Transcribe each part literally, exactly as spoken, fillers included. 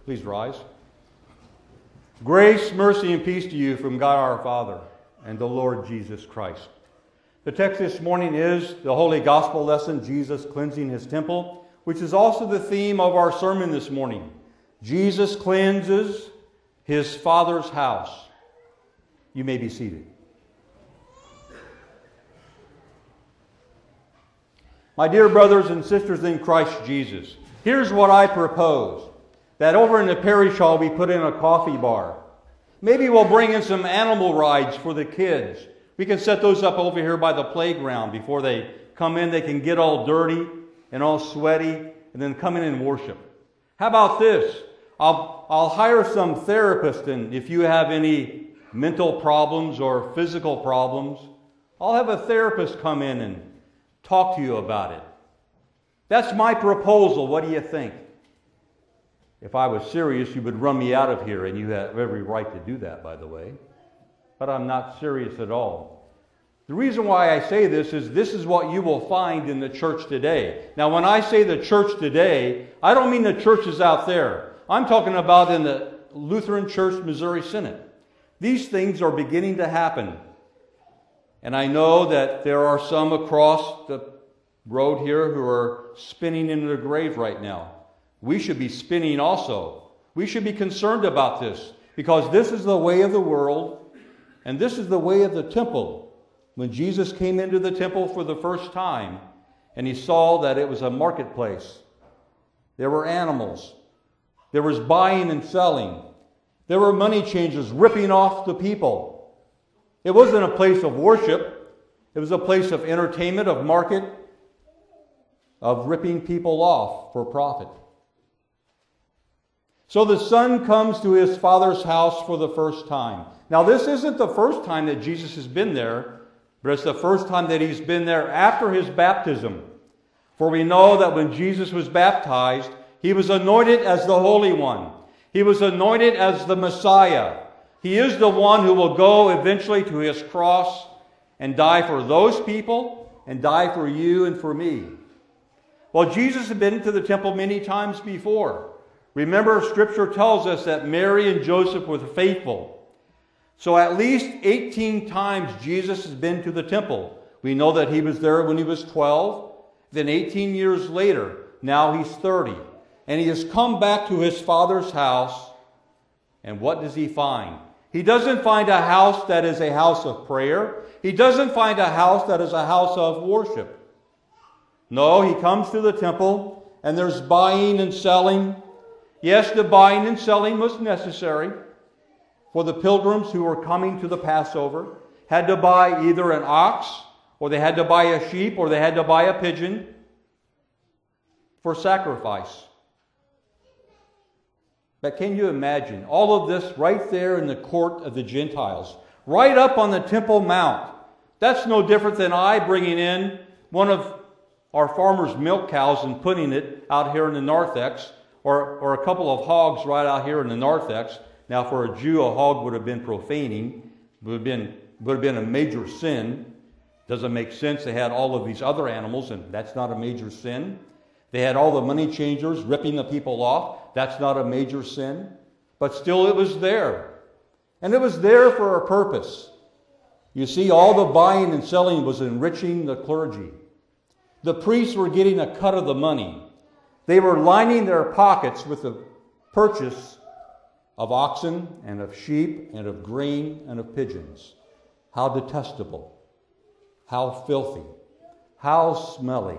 Please rise. Grace, mercy, and peace to you from God our Father and the Lord Jesus Christ. The text this morning is the Holy Gospel lesson, Jesus cleansing his temple, which is also the theme of our sermon this morning. Jesus cleanses his Father's house. You may be seated. My dear brothers and sisters in Christ Jesus, here's what I propose. That over in the parish hall we put in a coffee bar. Maybe we'll bring in some animal rides for the kids. We can set those up over here by the playground. Before they come in, they can get all dirty and all sweaty and then come in and worship. How about this? I'll, I'll hire some therapist, and if you have any mental problems or physical problems, I'll have a therapist come in and talk to you about it. That's my proposal. What do you think? If I was serious, you would run me out of here, and you have every right to do that, by the way. But I'm not serious at all. The reason why I say this is this is what you will find in the church today. Now, when I say the church today, I don't mean the churches out there. I'm talking about in the Lutheran Church Missouri Synod. These things are beginning to happen. And I know that there are some across the road here who are spinning into the grave right now. We should be spinning also. We should be concerned about this, because this is the way of the world, and this is the way of the temple. When Jesus came into the temple for the first time, and he saw that it was a marketplace, there were animals, there was buying and selling, there were money changers ripping off the people. It wasn't a place of worship. It was a place of entertainment, of market, of ripping people off for profit. So the son comes to his Father's house for the first time. Now, this isn't the first time that Jesus has been there, but it's the first time that he's been there after his baptism. For we know that when Jesus was baptized, he was anointed as the Holy One. He was anointed as the Messiah. He is the one who will go eventually to his cross and die for those people and die for you and for me. Well, Jesus had been to the temple many times before. Remember, Scripture tells us that Mary and Joseph were faithful. So at least eighteen times Jesus has been to the temple. We know that he was there when he was twelve. Then eighteen years later, now he's thirty. And he has come back to his Father's house. And what does he find? He doesn't find a house that is a house of prayer. He doesn't find a house that is a house of worship. No, he comes to the temple and there's buying and selling. Yes, the buying and selling was necessary, for the pilgrims who were coming to the Passover had to buy either an ox, or they had to buy a sheep, or they had to buy a pigeon for sacrifice. But can you imagine all of this right there in the court of the Gentiles, right up on the Temple Mount? That's no different than I bringing in one of our farmers' milk cows and putting it out here in the narthex, or, or a couple of hogs right out here in the narthex. Now, for a Jew, a hog would have been profaning, would have been, would have been a major sin. Doesn't make sense. They had all of these other animals, and that's not a major sin. They had all the money changers ripping the people off. That's not a major sin. But still, it was there. And it was there for a purpose. You see, all the buying and selling was enriching the clergy. The priests were getting a cut of the money. They were lining their pockets with the purchase of oxen and of sheep and of grain and of pigeons. How detestable. How filthy. How smelly.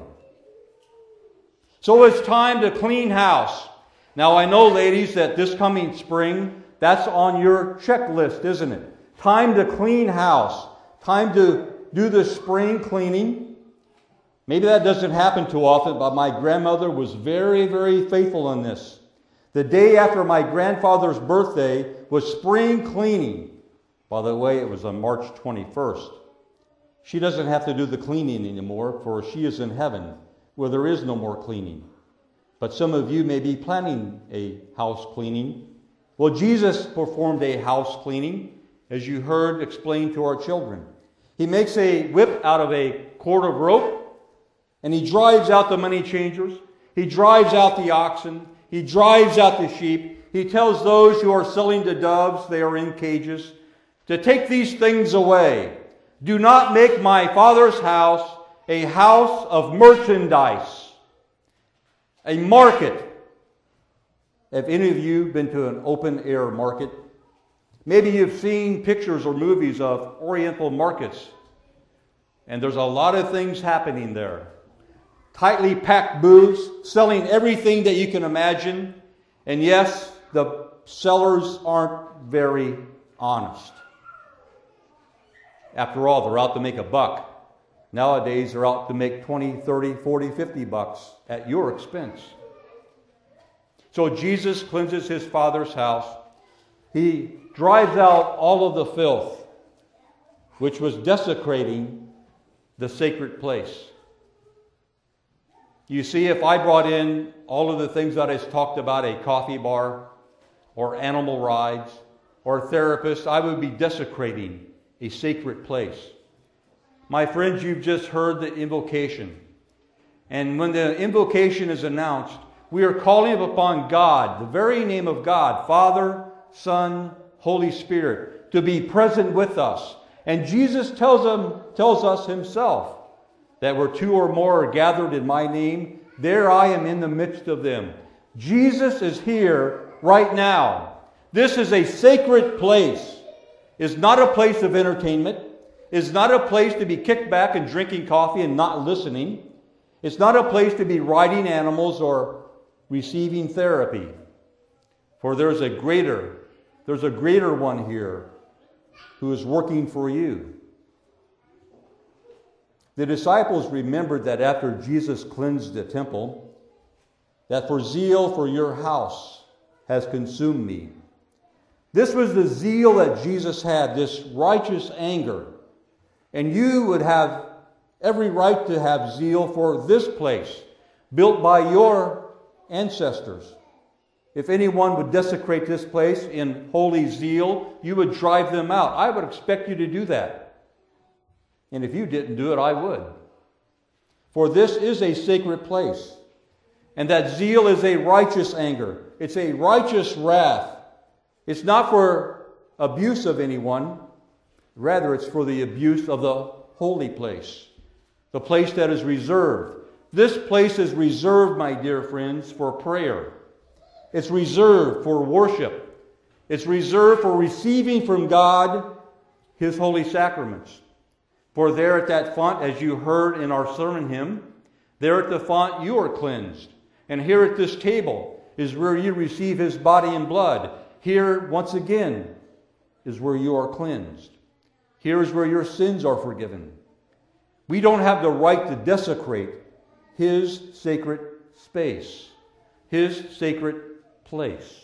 So it's time to clean house. Now I know, ladies, that this coming spring, that's on your checklist, isn't it? Time to clean house. Time to do the spring cleaning. Maybe that doesn't happen too often, but my grandmother was very, very faithful in this. The day after my grandfather's birthday was spring cleaning. By the way, it was on March twenty-first. She doesn't have to do the cleaning anymore, for she is in heaven, where there is no more cleaning. But some of you may be planning a house cleaning. Well, Jesus performed a house cleaning, as you heard explained to our children. He makes a whip out of a cord of rope, and he drives out the money changers. He drives out the oxen. He drives out the sheep. he tells those who are selling the doves, they are in cages, to take these things away. Do not make my Father's house a house of merchandise, a market. Have any of you been to an open-air market? Maybe you've seen pictures or movies of Oriental markets, and there's a lot of things happening there. Tightly packed booths, selling everything that you can imagine, and yes, the sellers aren't very honest. After all, they're out to make a buck. Nowadays, they're out to make twenty, thirty, forty, fifty bucks at your expense. So Jesus cleanses his Father's house. He drives out all of the filth, which was desecrating the sacred place. You see, if I brought in all of the things that I talked about, a coffee bar, or animal rides, or therapists, I would be desecrating a sacred place. My friends, you've just heard the invocation. And when the invocation is announced, we are calling upon God, the very name of God, Father, Son, Holy Spirit, to be present with us. And Jesus tells them, tells us himself that where two or more are gathered in my name, there I am in the midst of them. Jesus is here right now. This is a sacred place. It's not a place of entertainment. It's not a place to be kicked back and drinking coffee and not listening. It's not a place to be riding animals or receiving therapy. For there's a greater, there's a greater one here who is working for you. The disciples remembered that after Jesus cleansed the temple, that for zeal for your house has consumed me. This was the zeal that Jesus had, this righteous anger. And you would have every right to have zeal for this place, built by your ancestors. If anyone would desecrate this place in holy zeal, you would drive them out. I would expect you to do that. And if you didn't do it, I would. For this is a sacred place. And that zeal is a righteous anger. It's a righteous wrath. It's not for abuse of anyone. Rather, it's for the abuse of the holy place. The place that is reserved. This place is reserved, my dear friends, for prayer. It's reserved for worship. It's reserved for receiving from God His holy sacraments. For there at that font, as you heard in our sermon hymn, there at the font you are cleansed. And here at this table is where you receive His body and blood. Here, once again, is where you are cleansed. Here is where your sins are forgiven. We don't have the right to desecrate His sacred space, His sacred place.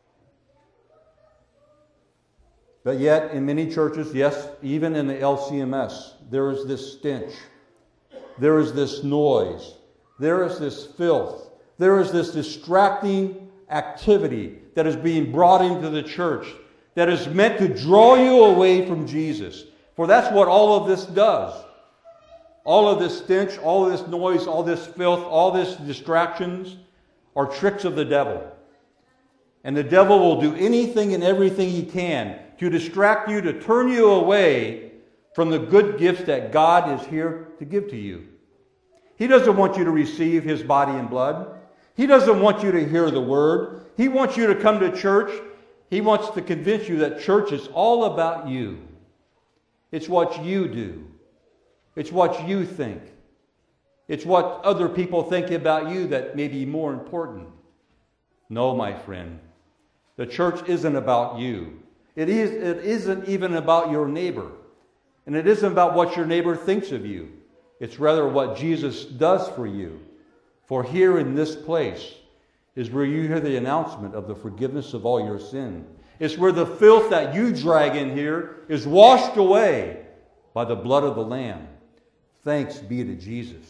But yet, in many churches, yes, even in the L C M S, there is this stench. There is this noise. There is this filth. There is this distracting activity that is being brought into the church that is meant to draw you away from Jesus. For that's what all of this does. All of this stench, all of this noise, all this filth, all this distractions are tricks of the devil. And the devil will do anything and everything he can to distract you, to turn you away from the good gifts that God is here to give to you. He doesn't want you to receive His body and blood. He doesn't want you to hear the Word. He wants you to come to church. He wants to convince you that church is all about you. It's what you do. It's what you think. It's what other people think about you that may be more important. No, my friend. The church isn't about you. It is, it isn't even about your neighbor. And it isn't about what your neighbor thinks of you. It's rather what Jesus does for you. For here in this place is where you hear the announcement of the forgiveness of all your sin. It's where the filth that you drag in here is washed away by the blood of the Lamb. Thanks be to Jesus.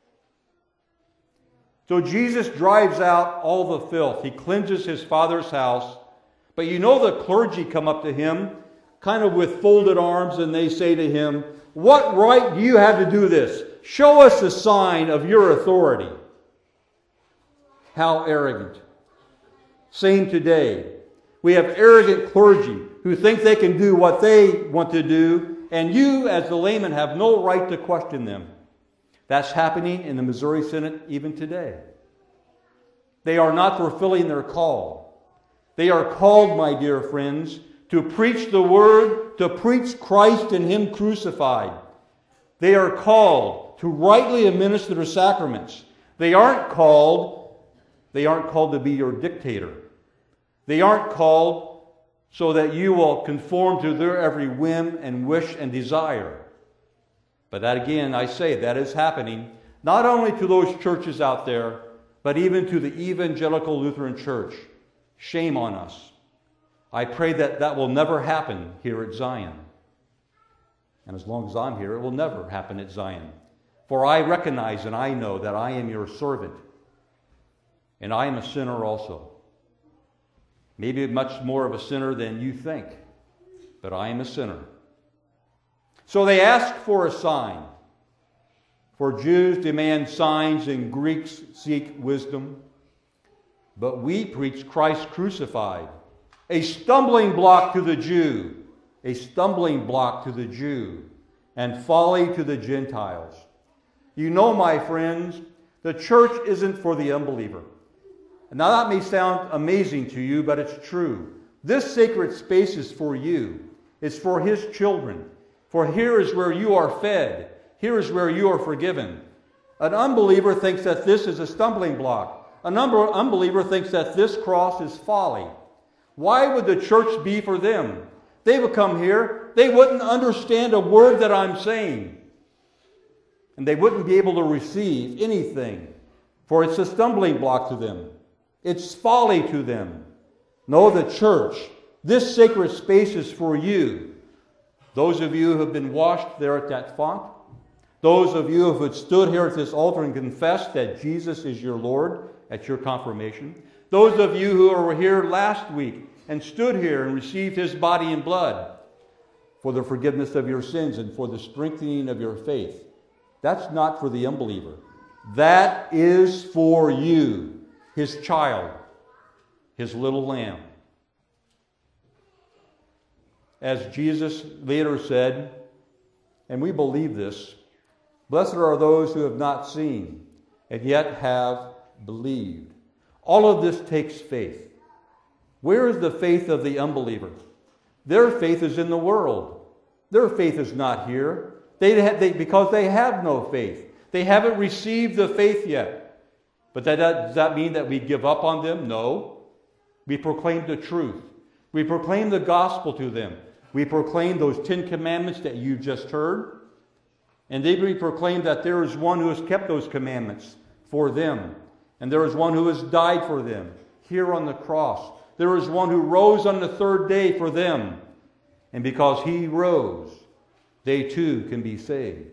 So Jesus drives out all the filth. He cleanses His Father's house. But you know the clergy come up to Him, kind of with folded arms, and they say to Him, "What right do you have to do this? Show us a sign of your authority." How arrogant. Same today. We have arrogant clergy who think they can do what they want to do, and you, as the layman, have no right to question them. That's happening in the Missouri Synod even today. They are not fulfilling their call. They are called, my dear friends, to preach the Word, to preach Christ and Him crucified. They are called to rightly administer the sacraments. They aren't called, they aren't called to be your dictator. They aren't called so that you will conform to their every whim and wish and desire. But that again, I say, that is happening not only to those churches out there, but even to the Evangelical Lutheran Church. Shame on us. I pray that that will never happen here at Zion. And as long as I'm here, it will never happen at Zion. For I recognize and I know that I am your servant. And I am a sinner also. Maybe much more of a sinner than you think. But I am a sinner. So they ask for a sign. For Jews demand signs and Greeks seek wisdom. But we preach Christ crucified. A stumbling block to the Jew. A stumbling block to the Jew. And folly to the Gentiles. You know, my friends, the church isn't for the unbeliever. Now that may sound amazing to you, but it's true. This sacred space is for you. It's for His children. For here is where you are fed. Here is where you are forgiven. An unbeliever thinks that this is a stumbling block. An unbeliever thinks that this cross is folly. Why would the church be for them? They would come here, they wouldn't understand a word that I'm saying. And they wouldn't be able to receive anything. For it's a stumbling block to them. It's folly to them. No, the church, this sacred space is for you. Those of you who have been washed there at that font, those of you who have stood here at this altar and confessed that Jesus is your Lord at your confirmation, those of you who were here last week and stood here and received His body and blood for the forgiveness of your sins and for the strengthening of your faith, that's not for the unbeliever. That is for you, His child, His little lamb. As Jesus later said, and we believe this, blessed are those who have not seen and yet have believed. All of this takes faith. Where is the faith of the unbeliever? Their faith is in the world. Their faith is not here. They, have, they because they have no faith. They haven't received the faith yet. But that, does that mean that we give up on them? No. We proclaim the truth. We proclaim the gospel to them. We proclaim those Ten Commandments that you just heard. And then we proclaim that there is one who has kept those commandments for them. And there is one who has died for them here on the cross. There is one who rose on the third day for them. And because He rose, they too can be saved.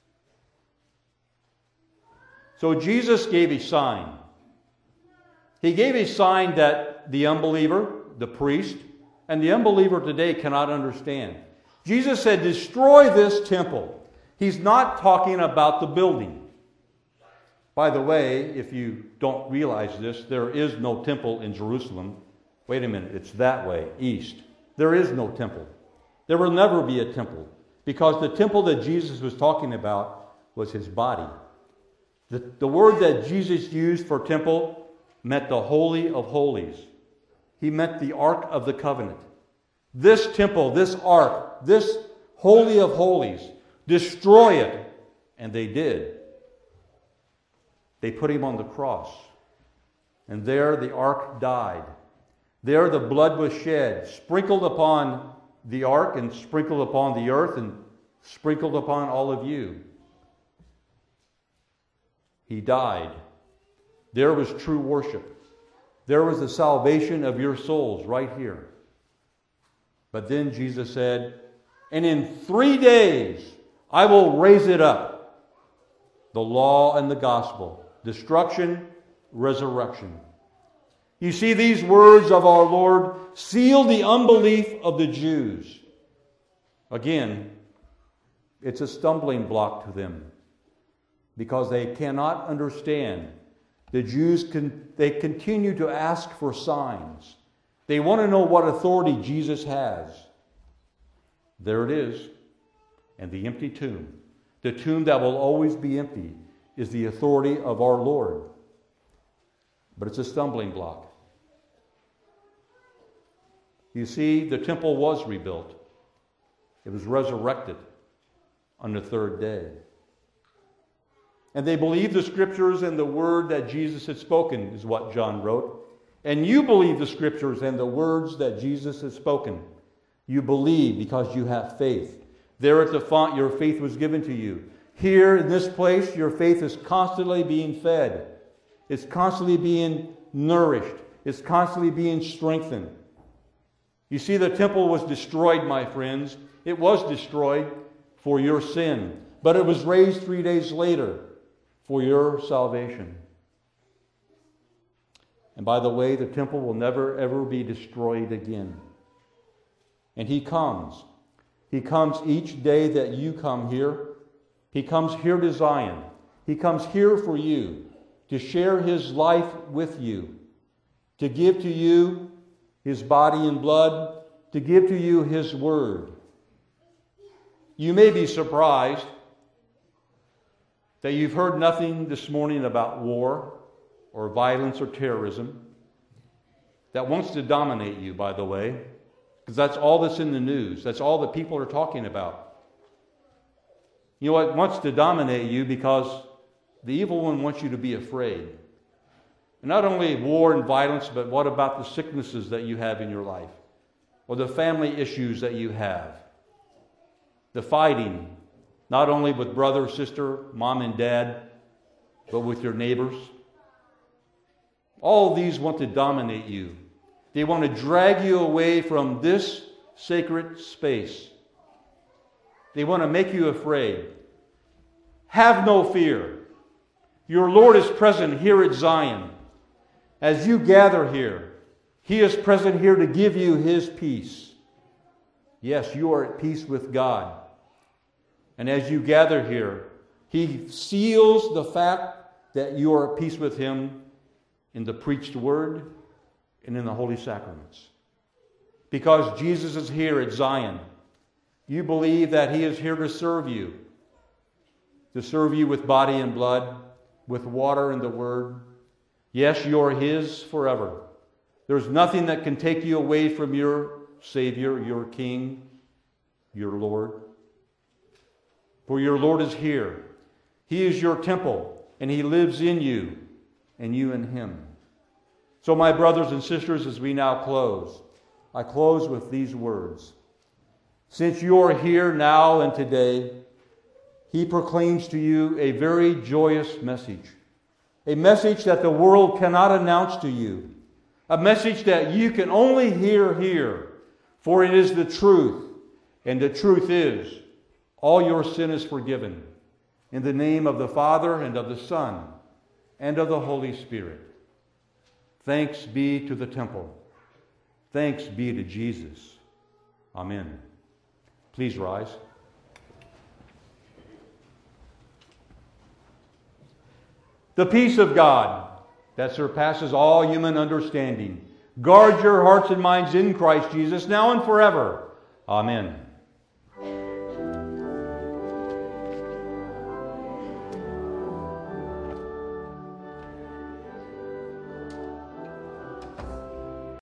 So Jesus gave a sign. He gave a sign that the unbeliever, the priest, and the unbeliever today cannot understand. Jesus said, destroy this temple. He's not talking about the building. By the way, if you don't realize this, there is no temple in Jerusalem. Wait a minute, it's that way, east. There is no temple. There will never be a temple, because the temple that Jesus was talking about was His body. The, the word that Jesus used for temple meant the Holy of Holies. He meant the Ark of the Covenant. This temple, this Ark, this Holy of Holies, destroy it. And they did. They put Him on the cross. And there the Ark died. There the blood was shed, sprinkled upon the Ark and sprinkled upon the earth and sprinkled upon all of you. He died. There was true worship. There was the salvation of your souls right here. But then Jesus said, and in three days I will raise it up. The law and the gospel. Destruction, resurrection. You see, these words of our Lord seal the unbelief of the Jews. Again, it's a stumbling block to them, because they cannot understand The Jews, con- they continue to ask for signs. They want to know what authority Jesus has. There it is. And the empty tomb. The tomb that will always be empty is the authority of our Lord. But it's a stumbling block. You see, the temple was rebuilt. It was resurrected on the third day. And they believed the Scriptures and the word that Jesus had spoken, is what John wrote. And you believe the Scriptures and the words that Jesus has spoken. You believe because you have faith. There at the font, your faith was given to you. Here in this place, your faith is constantly being fed. It's constantly being nourished. It's constantly being strengthened. You see, the temple was destroyed, my friends. It was destroyed for your sin. But it was raised three days later for your salvation. And by the way, the temple will never, ever be destroyed again. And He comes. He comes each day that you come here. He comes here to Zion. He comes here for you, to share His life with you, to give to you His body and blood, to give to you His word. You may be surprised that you've heard nothing this morning about war or violence or terrorism. That wants to dominate you, by the way, because that's all that's in the news. That's all that people are talking about. You know, it wants to dominate you because the evil one wants you to be afraid. And not only war and violence, but what about the sicknesses that you have in your life? Or the family issues that you have? The fighting, not only with brother, sister, mom and dad, but with your neighbors. All of these want to dominate you. They want to drag you away from this sacred space. They want to make you afraid. Have no fear. Your Lord is present here at Zion. As you gather here, He is present here to give you His peace. Yes, you are at peace with God. And as you gather here, He seals the fact that you are at peace with Him in the preached word and in the holy sacraments. Because Jesus is here at Zion, you believe that He is here to serve you. To serve you with body and blood, with water and the word. Yes, you're His forever. There's nothing that can take you away from your Savior, your King, your Lord. For your Lord is here. He is your temple, and He lives in you, and you in Him. So, my brothers and sisters, as we now close, I close with these words. Since you are here now and today, He proclaims to you a very joyous message. A message that the world cannot announce to you. A message that you can only hear here. For it is the truth. And the truth is, all your sin is forgiven. In the name of the Father, and of the Son, and of the Holy Spirit. Thanks be to the temple. Thanks be to Jesus. Amen. Please rise. The peace of God that surpasses all human understanding, guard your hearts and minds in Christ Jesus now and forever. Amen.